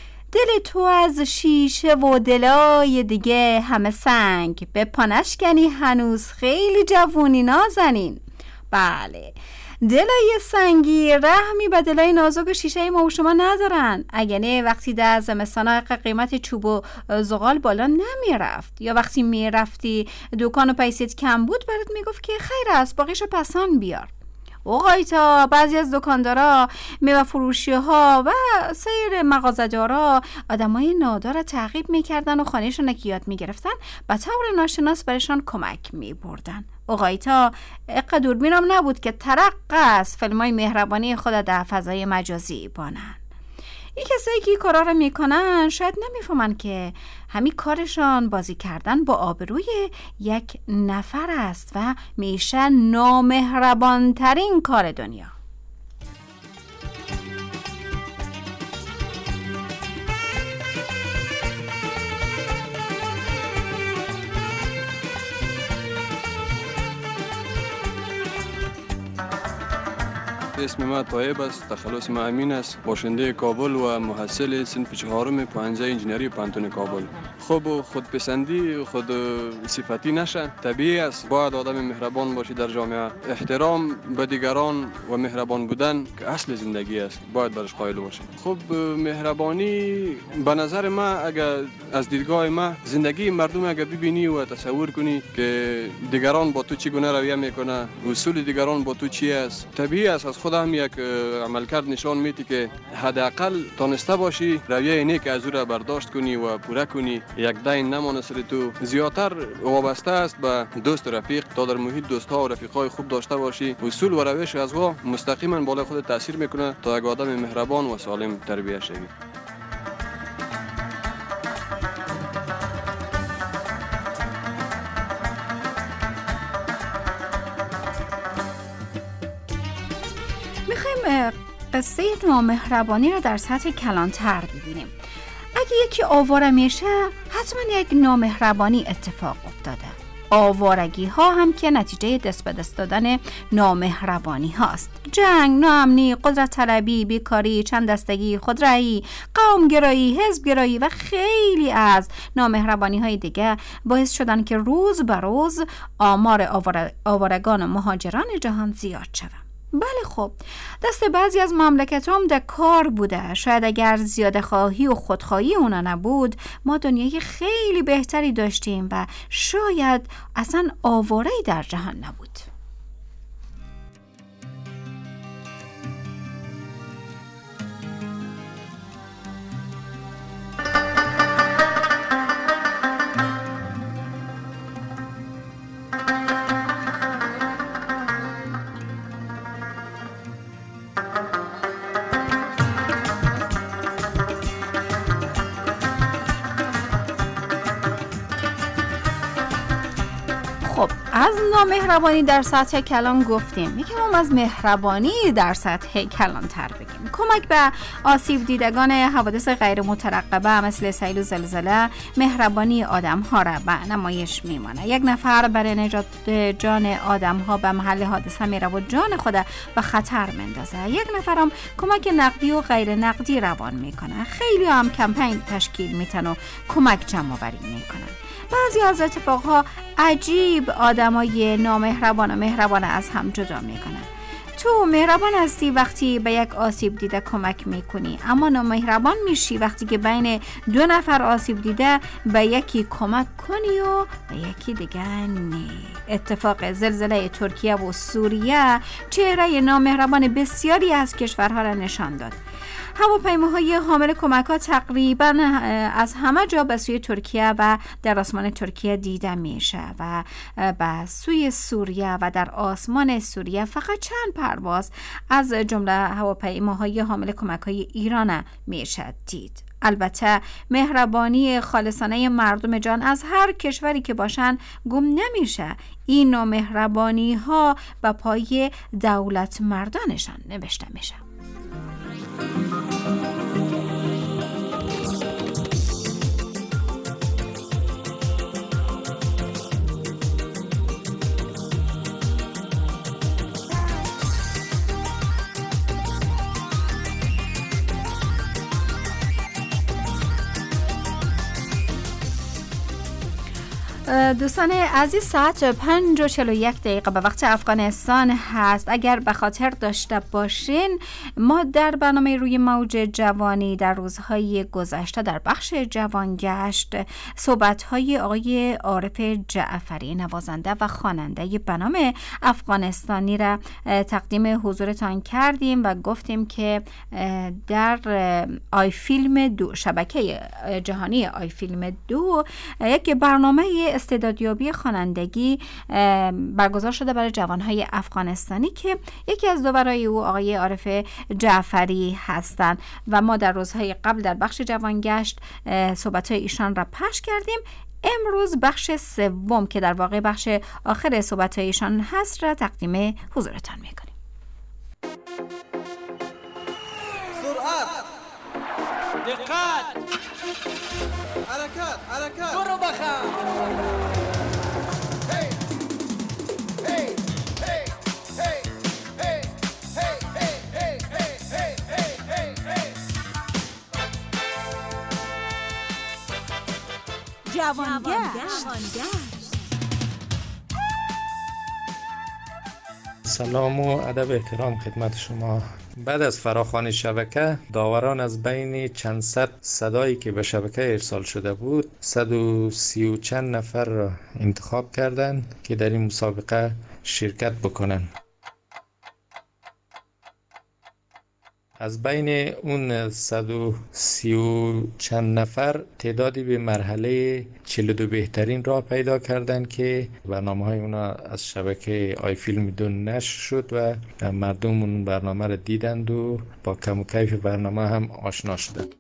دل تو از شیشه و دلای دیگه همه سنگ، به پانشکنی هنوز خیلی جوونی نازنین. بله دلای سنگی رحمی به دلای نازک شیشه ما و شما ندارن. اگه نه وقتی در زمستان قیمت چوب و زغال بالا نمیرفت، یا وقتی میرفتی دکان و پیسیت کم بود برات میگفت که خیر است باقیشو پسان بیار. اوقایتا بعضی از دکاندارا، میوه فروشی ها و سایر مغازه‌دارا آدمای نادار تعقیب میکردن و خانهشون نکیات میگرفتن، به طور ناشناس برشان کمک میبردن. اوقایتا اقا دوربینم نبود که ترق از فیلمای مهربانی خود در فضای مجازی بانن. این کسایی که کارا رو میکنن شاید نمیفهمن که همین کارشان بازی کردن با آبروی یک نفر است و میشه نامهربان ترین کار دنیا. اسم ما طایب است، تخلص ما امین است، باشنده کابل و محصل صنف چهارم پانزده انجینری پانتون کابل. خب خودپسندی خود صفتی نشه، طبیعی است. باید آدم مهربان باشی در جامعه. احترام به دیگران و مهربان بودن که اصل زندگی است، باید برش قائل باشی. خب مهربانی به نظر ما، اگر از دیدگاه ما، زندگی مردم اگر ببینی و تصور کنی که دیگران با تو چگونه رویه میکنه، اصول دیگران با تو چی است، طبیعی است از خود هم یک عملکرد نشان میده که حداقل تانسته باشی رویه نیک از او را برداشت کنی و پوره کنی. یک دین نمانه سر تو. زیادتر وابسته است به دوست و رفیق. تا در محیط دوست‌ها و رفیقای خوب داشته باشی، اصول و روش از وا مستقیما بالای خود تاثیر میکنه تا یک آدم مهربان و سالم تربیت شوی. میخوایم قصه نامهربانی رو در سطح کلانتر ببینیم. اگه یکی آواره میشه، حتما یک نامهربانی اتفاق افتاده. آوارگی ها هم که نتیجه دست به دست دادن نامهربانی هاست. جنگ، ناامنی، قدرت طلبی، بیکاری، چند دستگی، خودرأیی، قومگرایی، حزبگرایی و خیلی از نامهربانی های دیگه باعث شدن که روز به روز آمار آوارگان و مهاجران جهان زیاد شود. بله خب، دست بعضی از مملکت هم در کار بوده. شاید اگر زیاده خواهی و خودخواهی اونا نبود، ما دنیای خیلی بهتری داشتیم و شاید اصلا آواره‌ای در جهان نبود. خب از نامهربانی در سطح کلان گفتیم، یکم هم از مهربانی در سطح کلان تر بگیم. کمک به آسیب دیدگان حوادث غیر مترقبه مثل سیل و زلزله مهربانی آدم ها را به نمایش میمانه. یک نفر برای نجات جان آدم ها به محل حادثه میره و جان خود به خطر مندازه. یک نفر هم کمک نقدی و غیر نقدی روان میکنه. خیلی هم کمپین تشکیل میتن و کمک جمع آوری میکنن. بعضی از اتفاقها عجیب آدمای نامهربان و مهربان از هم جدا میکنن. تو مهربان هستی وقتی به یک آسیب دیده کمک میکنی، اما نامهربان میشی وقتی که بین دو نفر آسیب دیده به یکی کمک کنی و به یکی دیگه نه. اتفاق زلزله ترکیه و سوریه چهره نامهربان بسیاری از کشورها را نشان داد. هواپیماهای حامل کمک‌ها تقریباً از همه جا به سوی ترکیه و در آسمان ترکیه دیده میشه و به سوی سوریه و در آسمان سوریه فقط چند پرواز از جمله هواپیماهای حامل کمک‌های ایران میشه دید. البته مهربانی خالصانه مردم جان از هر کشوری که باشن گم نمیشه. این نامهربانی ها به پای دولت مردانشان نوشته میشه. دوستان عزیز، ساعت پنج و چهل و یک دقیقه به وقت افغانستان هست. اگر به خاطر داشته باشین، ما در برنامه روی موج جوانی در روزهای گذشته در بخش جوانگشت صحبت‌های آقای عارف جعفری، نوازنده و خواننده به نام افغانستانی را تقدیم حضورتان کردیم و گفتیم که در آی فیلم دو، شبکه جهانی آی فیلم دو، یک برنامه استعدادیابی خوانندگی برگزار شده برای جوانهای افغانستانی که یکی از دوبرای او آقای عارف جعفری هستند و ما در روزهای قبل در بخش جوانگشت صحبت‌های ایشان را پخش کردیم. امروز بخش سوم که در واقع بخش آخر صحبت‌های ایشان هست را تقدیم حضورتان می‌کنیم. سرعت، دقت، حرکت، حرکت، برو بخم. Hey, hey, hey, hey, hey, hey, hey. جوانگشت. سلام و ادب احترام خدمت شما. بعد از فراخوانی شبکه، داوران از بین چند صد صدایی که به شبکه ارسال شده بود صد و سی و چند نفر را انتخاب کردند که در این مسابقه شرکت بکنند. از بین اون صد و سی و چند نفر تعدادی به مرحله چهل و دو بهترین را پیدا کردند که برنامه های اونا از شبکه آی فیلم دو نشر شد و مردم اون برنامه را دیدند و با کم و کیف برنامه هم آشنا شدند.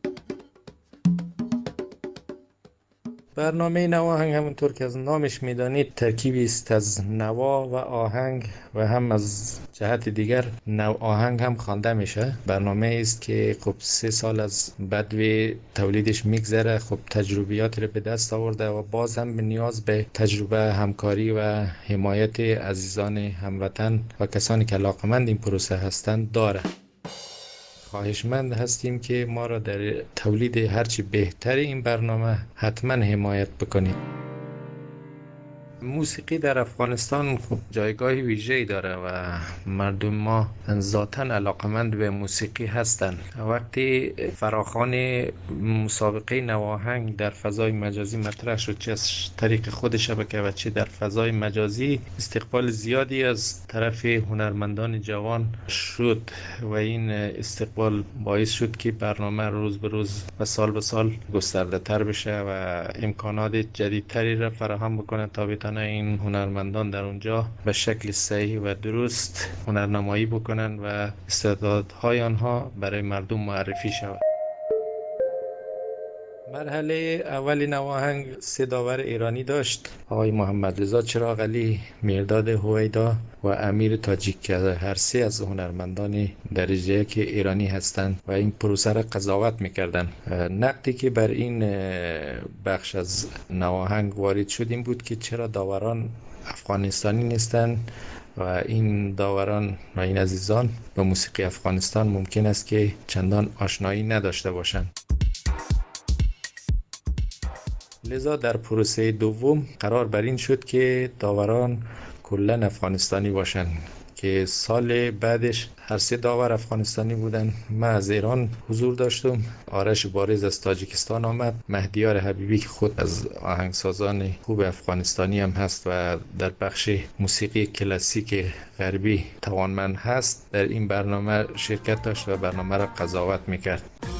برنامه نواهنگ همونطور که از نامش میدانید ترکیبی است از نوا و آهنگ و هم از جهت دیگر نو آهنگ هم خوانده میشه. برنامه است که خب سه سال از بدو تولیدش میگذره، خب تجربیات رو به دست آورده و باز هم به نیاز به تجربه، همکاری و حمایت عزیزان هموطن و کسانی که علاقمند این پروسه هستند داره. خواهشمند هستیم که ما را در تولید هرچی بهتر این برنامه حتما حمایت بکنید. موسیقی در افغانستان خب جایگاه ویژه‌ای داره و مردم ما ذاتاً علاقمند به موسیقی هستند. وقتی فراخوان مسابقه نواهنگ در فضای مجازی مطرح شد، چه از طریق خود شبکه و چه در فضای مجازی، استقبال زیادی از طرف هنرمندان جوان شد و این استقبال باعث شد که برنامه روز به روز و سال به سال گسترده تر بشه و امکانات جدیدتری را فراهم بکنه تا بتونن این هنرمندان در اونجا به شکل صحیح و درست هنرنمایی بکنن و استعدادهای آنها برای مردم معرفی شود. مرحله اول نواهنگ سه داور ایرانی داشت: آقای محمد رضا چراغعلی، مرداد هویدا و امیر تاجیک که هر سه از هنرمندان درجه یک ایرانی هستند و این پروسه را قضاوت میکردند. نقدی که بر این بخش از نواهنگ وارد شد این بود که چرا داوران افغانستانی نیستند و این داوران و این عزیزان با موسیقی افغانستان ممکن است که چندان آشنایی نداشته باشند. لذا در پروسه دوم قرار بر این شد که داوران کلاً افغانستانی باشند که سال بعدش هر سه داور افغانستانی بودن. من از ایران حضور داشتم، آرش بارز از تاجیکستان آمد، مهدیار حبیبی که خود از آهنگسازان خوب افغانستانی هم هست و در بخش موسیقی کلاسیک غربی توانمند هست، در این برنامه شرکت داشت و برنامه را قضاوت میکرد.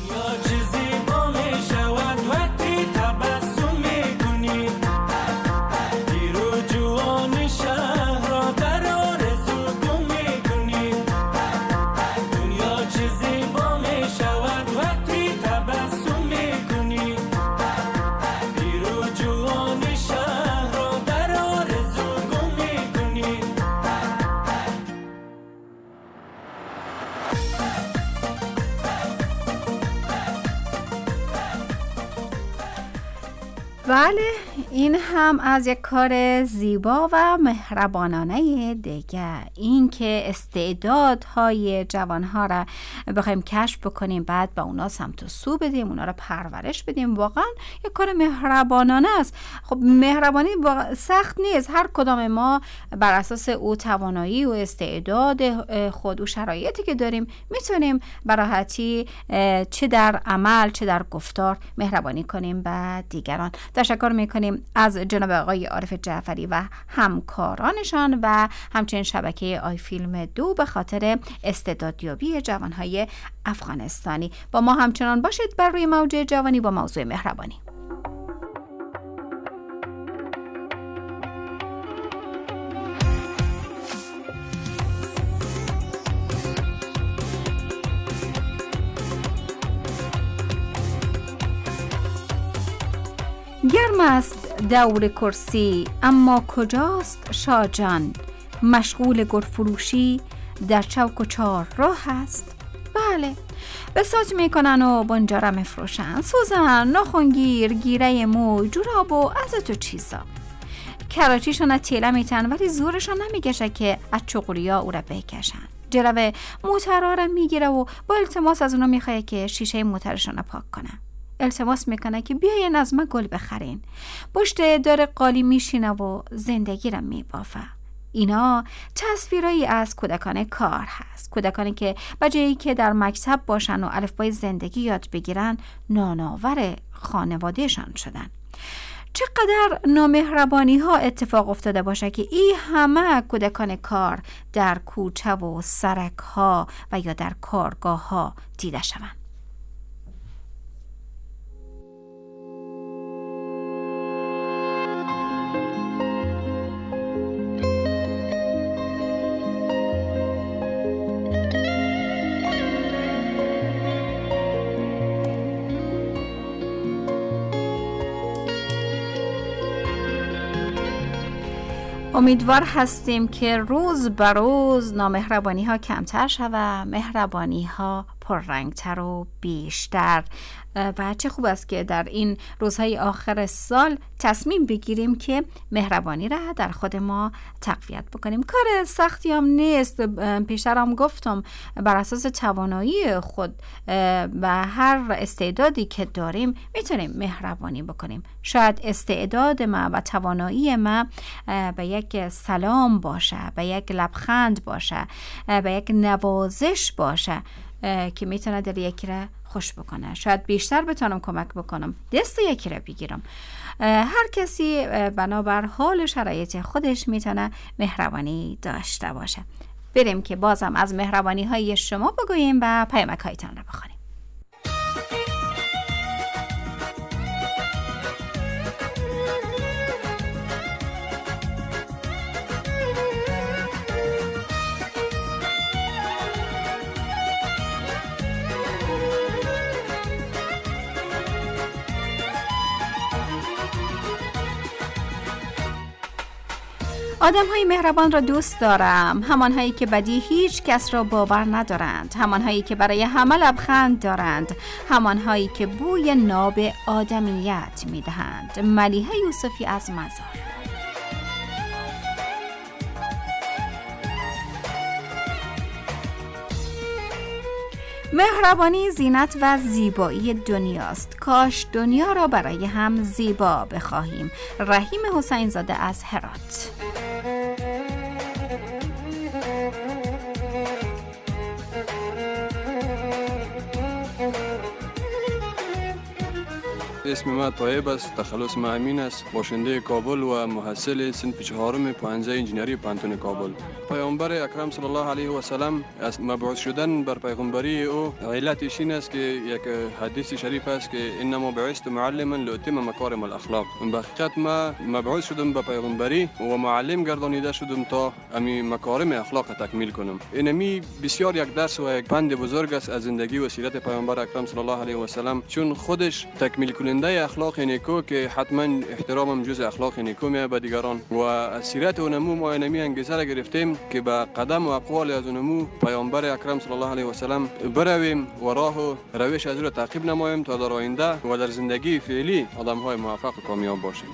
بله، این هم از یک کار زیبا و مهربانانه دیگه، این که استعدادهای جوانها را بخوایم کشف بکنیم، بعد به اونا سمت و سو بدیم، اونا را پرورش بدیم، واقعا یک کار مهربانانه است. خب مهربانی سخت نیست، هر کدام ما بر اساس او توانایی و استعداد خود و شرایطی که داریم میتونیم به راحتی چه در عمل چه در گفتار مهربانی کنیم به دیگران. تشکر میکنیم از جناب آقای عارف جعفری و همکارانشان و همچنین شبکه آی فیلم دو به خاطر استعدادیابی جوانهای افغانستانی. با ما همچنان باشید بر روی موج جوانی با موضوع مهربانی. گرم است دور کرسی اما کجاست شاهجان، مشغول گرفروشی در چوک و چار راه است. بله، بساط میکنن و بنجاره میفروشن، سوزن، ناخونگیر، گیره موی، جوراب و از تو چیزا. کراچیشون تیله میتن ولی زورشون نمیگشه که از چغلیا او را بکشن. جلوه موترها را میگیره و با التماس از اونا میخواه که شیشه موترشون را پاک کنن. التماس میکنه که بیاین از ما گل بخرین. پشت در قالی میشینه و زندگی را میبافه. اینا تصویرایی از کودکان کار هست. کودکانی که بجایی که در مکتب باشن و الفبای زندگی یاد بگیرن، نانآور خانوادهشان شدن. چقدر نامهربانی ها اتفاق افتاده باشه که این همه کودکان کار در کوچه و سرک ها و یا در کارگاه ها دیده شوند. امیدوار هستیم که روز به روز نامهربانی ها کمتر شود، مهربانی ها پررنگتر و بیشتر. و چه خوب است که در این روزهای آخر سال تصمیم بگیریم که مهربانی را در خود ما تقویت بکنیم. کار سختی هم نیست. پیشتر هم گفتم بر اساس توانایی خود و هر استعدادی که داریم میتونیم مهربانی بکنیم. شاید استعداد ما و توانایی ما به یک سلام باشه، به یک لبخند باشه، به یک نوازش باشه که میتونه دل یکی را خوش بکنه. شاید بیشتر بتونم کمک بکنم، دست یکی را بگیرم. هر کسی بنابر حال شرایط خودش میتونه مهربانی داشته باشه. بریم که بازم از مهربانی های شما بگوییم و پیامک هایتان را بخونیم. آدم های مهربان را دوست دارم، همان هایی که بدی هیچ کس را باور ندارند، همان هایی که برای همه لبخند دارند، همان هایی که بوی ناب آدمیت می دهند. ملیحه یوسفی از مزار. مهربانی زینت و زیبایی دنیاست. کاش دنیا را برای هم زیبا بخواهیم. رحیم حسین زاده از هرات. اسم ما طایب است، تخلص ما امین است، باشنده کابل و محصل صنف چهارم پانزده انجینری پانتون کابل. پیامبر اکرم صلی الله علیه و سلم از مبعوث شدن بر پیغمبری او علتش این است که یک حدیث شریف است که انما بعثت معلما لاتم مکارم الاخلاق. به حقیقت ما مبعوث شدم به پیغمبری و معلم گردانیده شدم تا امی مکارم اخلاق تکمیل کنم. اینمی بسیار یک درس و یک پند بزرگ است از زندگی و سیرت پیامبر اکرم صلی الله علیه و سلم، چون خودش تکمیل کننده اخلاق نیکو که حتما احترامم جز اخلاق نیکو میه به دیگران و از سیرت و نمو ما اینمی انگیزه را گرفتیم که به قدم و اقوال از نمو پیامبر اکرم صلی الله علیه و سلم برویم و راه و روش از او را تعقیب نماییم تا در آینده و در زندگی فعلی آدم های موفق و کامیاب باشیم.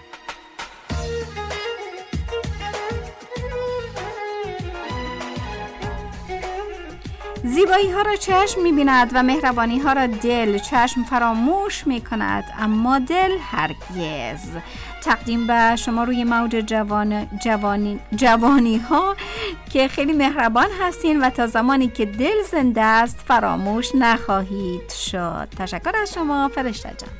زیبایی ها را چشم می بیند و مهربانی ها را دل. چشم فراموش می کند اما دل هرگز. تقدیم به شما روی موج جوان جوانی جوانی ها که خیلی مهربان هستین و تا زمانی که دل زنده است فراموش نخواهید شد. تشکر از شما فرشته جان.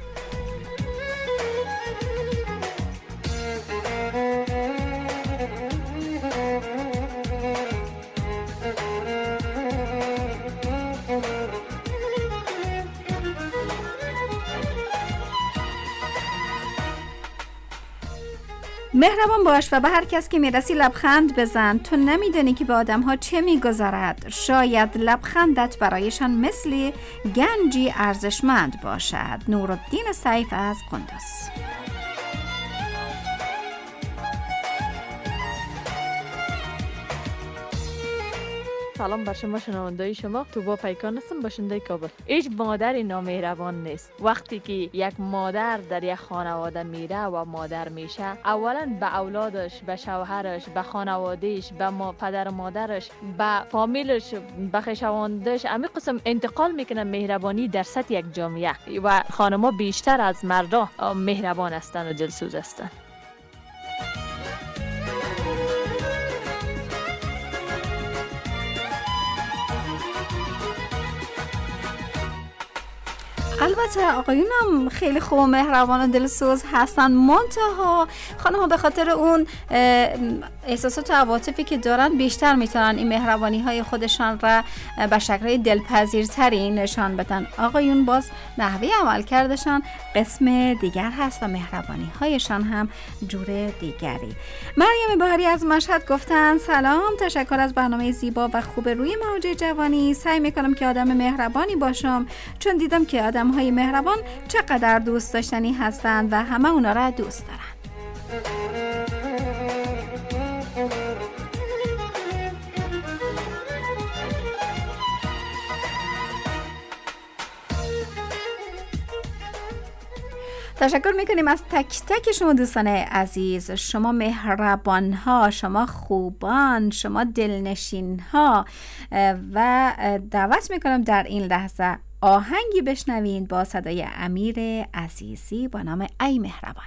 مهربان باش و به هر کس که میرسی لبخند بزن. تو نمیدانی که به آدم ها چه میگذرد. شاید لبخندت برایشان مثل گنجی ارزشمند باشد. نورالدین سیف از قندوز. سلام بر شما شنوندای شما. توبا پیکان هستم، باشنده کابل. هیچ مادر نامهربان نیست. وقتی که یک مادر در یک خانواده میره و مادر میشه، اولا به اولادش، به شوهرش، به خانوادهش، به ما پدر و مادرش، به فامیلش، به خویشاوندش همین قسم انتقال میکنه مهربانی در سطح یک جامعه و خانم‌ها بیشتر از مردا مهربان هستند و دلسوز هستند. البته آقایونم خیلی خوب و مهربان و دلسوز هستن، منتها خانم‌ها به خاطر اون احساسات و عواطفی که دارن بیشتر میتونن این مهربانی های خودشان را به شکل دلپذیرتری نشان بدن. آقایون باز نحوه عمل کردشان قسم دیگر هست و مهربانی هایشان هم جور دیگری. مریم بهاری از مشهد گفتن سلام، تشکر از برنامه زیبا و خوب روی موج جوانی. سعی میکنم که آدم مهربانی باشم، چون دیدم که آدم های مهربان چقدر دوست داشتنی هستند و همه اونا را دوست دارن. تشکر میکنیم از تک تک شما دوستان عزیز. شما مهربان ها، شما خوبان، شما دلنشین ها. و دعوت میکنم در این لحظه آهنگی بشنوین با صدای امیر عزیزی با نام ای مهربان.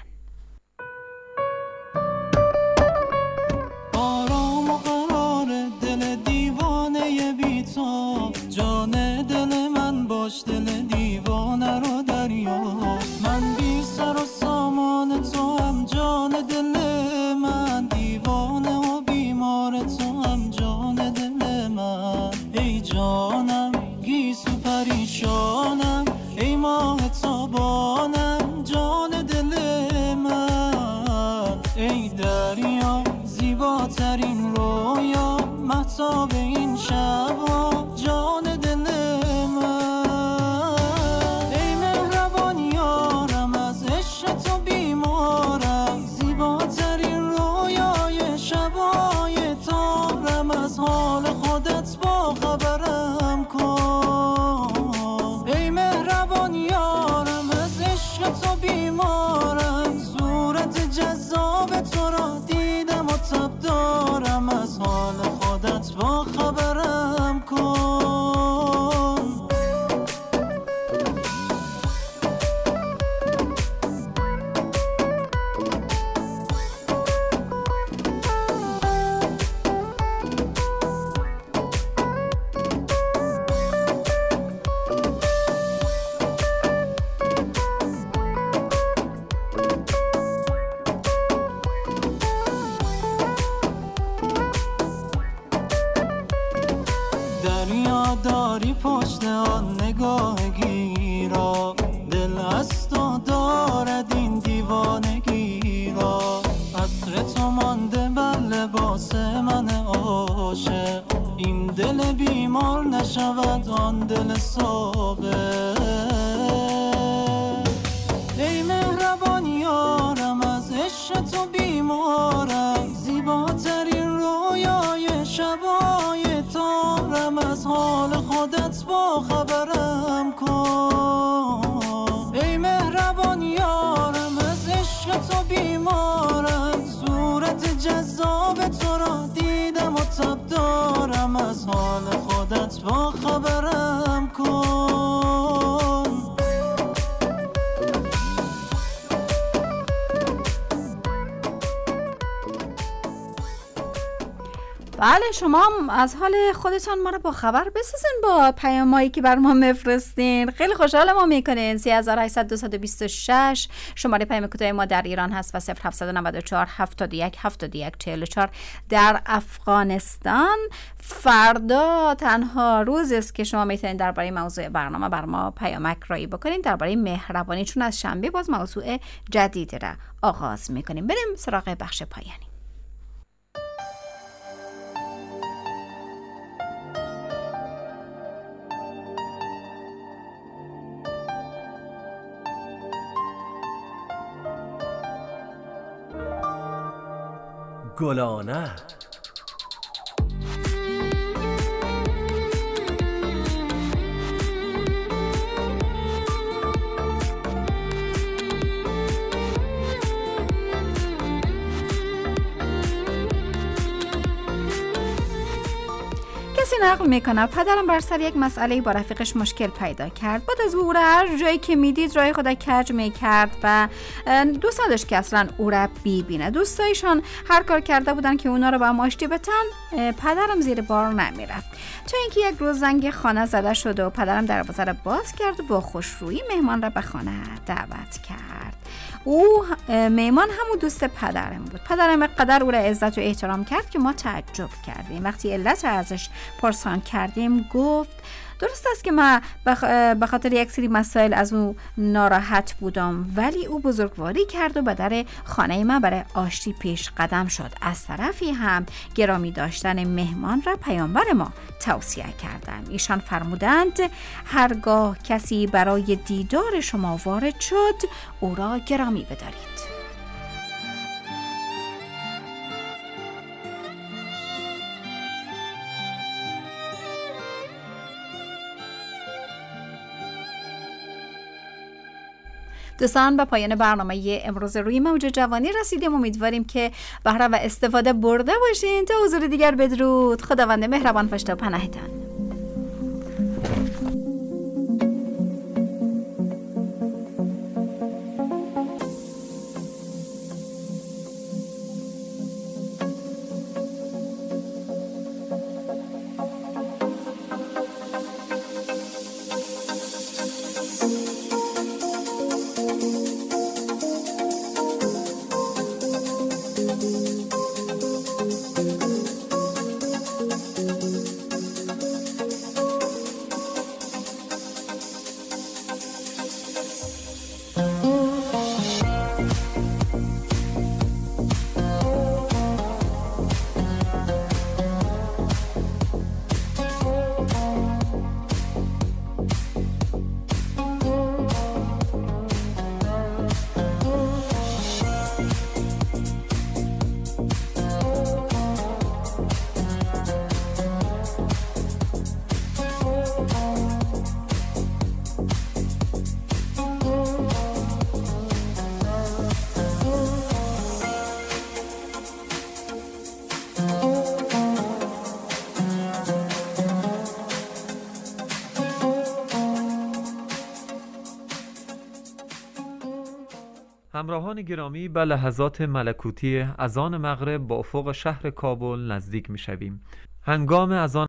آرام و قرار دل دیوانه بی تو، جان دل من باش دل دیوانه رو دریا. من بی سر و سامان تو هم جان دل من، دیوانه و بیمار تو هم جان دل من. ای جانم گیسو پریشانم، ای ماه تابانم جان دل من. ای دریا زیباترین رویا، مهتاب این شبا جان دل من. ای مهربان یارم از عشق تو بیمارم، زیباترین رویای شبای تارم. از حال خودت با خبرم کن، ای مهربان یارم از عشق تو بیمارم. صورت جذاب تو را دیدم و تب دارم، از حال خودت با خبرم کن. دریا داری پشت آن نگاه گیرا، دل هست و دارد این دیوانگی را. عطر تو مانده بر لباس من عاشق، این دل بیمار نشود آن دل صابر. ای مهربان یارم از عشق تو بیمارم، زیباترین رویای شبای تارم. از حال خودت با خبرم کن، ای مهربان یارم از عشق تو بیمارم. صورت جذاب تو را دیدم و تب دارم، از حال خودت با خبرم کن. بله، شما از حال خودتان ما رو با خبر بسازین با پیامایی که بر ما میفرستین. خیلی خوشحال ما میکنین. سه هزار و هشتصد دویست و بیست و شش شماره پیام کوتاه ما در ایران هست و صفر هفتصد و نود و چهار هفتاد و یک هفتاد و یک چهل و چهار در افغانستان. فردا تنها روز است که شما میتونید درباره موضوع برنامه بر ما پیامک رایی بکنین درباره مهربانی، چون از شنبه باز موضوع جدیدی را آغاز میکنیم. بریم سراغ بخش پایانی. گلانه کسی نقل میکنه پدرم بر سر یک مسئله با رفیقش مشکل پیدا کرد. بعد از او را هر جایی که میدید راه خود کج میکرد و دوست نداشت که اصلا او را ببینه. دوستایشان هر کار کرده بودن که اونا را به هم آشتی بدن. پدرم زیر بار نمیرفت تا اینکه یک روز زنگ خانه زده شد و پدرم دروازه را باز کرد و با خوشرویی مهمان را به خانه دعوت کرد. او مهمان همون دوست پدرم بود. پدرم قدر او را عزت و احترام کرد که ما تعجب کردیم. وقتی علت ازش پرسان کردیم گفت درست است که من به خاطر یک سری مسائل از او ناراحت بودم، ولی او بزرگواری کرد و به در خانه من برای آشتی پیش قدم شد. از طرفی هم گرامی داشتن مهمان را پیامبر ما توصیه کردند. ایشان فرمودند هرگاه کسی برای دیدار شما وارد شد او را گرامی بدارید. دوستان به پایان برنامه امروز روی موج جوانی رسیدیم. امیدواریم که بهره و استفاده برده باشین. تا حضور دیگر بدرود. خداوند مهربان پشت و پناهتان. همراهان گرامی، به لحظات ملکوتی اذان مغرب با افق شهر کابل نزدیک می شویم. هنگام اذان